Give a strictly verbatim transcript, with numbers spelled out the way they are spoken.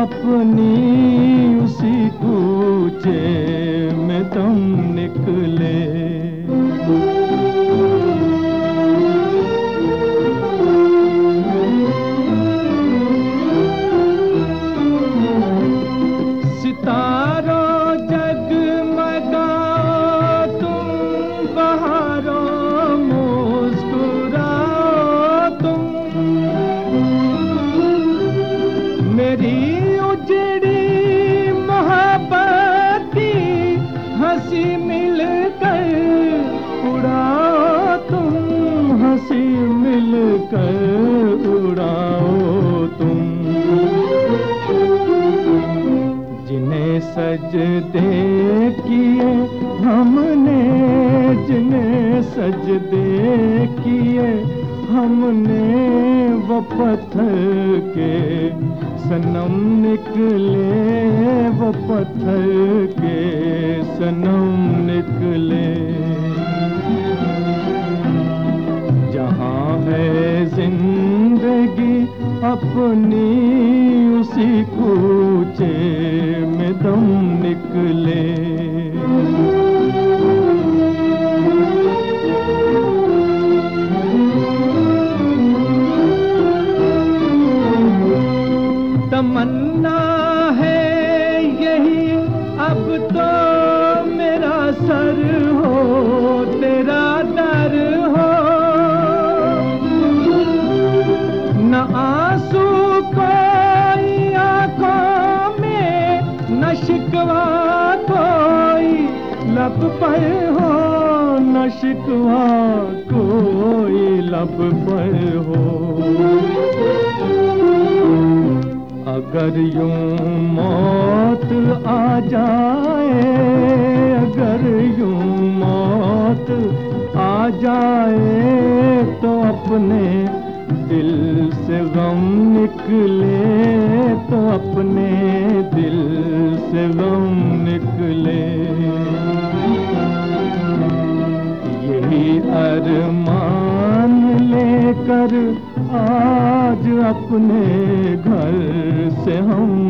अपनी उसी कूचे में तुम निकले। सितारों जगमगाओ तुम, बहारों मुस्कुराओ तुम, मेरी उजड़ी मोहब्बत की हंसी मिलकर उड़ाओ तुम, हंसी मिलकर उड़ाओ तुम। जिन्हें सजदे किए हमने, जिन्हें सजदे किए हमने, वो पत्थर के सनम निकले, वो पत्थर के सनम निकले। जहाँ है जिंदगी अपनी उसी कूचे में दम निकले। तमन्ना है यही अब तो मेरा सर हो तेरा दर हो, न आंसू कोई आंखों में, न शिकवा कोई लब पर हो, न शिकवा कोई लब पर हो। अगर यूं मौत आ जाए, अगर यूं मौत आ जाए तो अपने दिल से गम निकले, तो अपने दिल से गम निकले। यही अरमान लेकर आज अपने घर से हम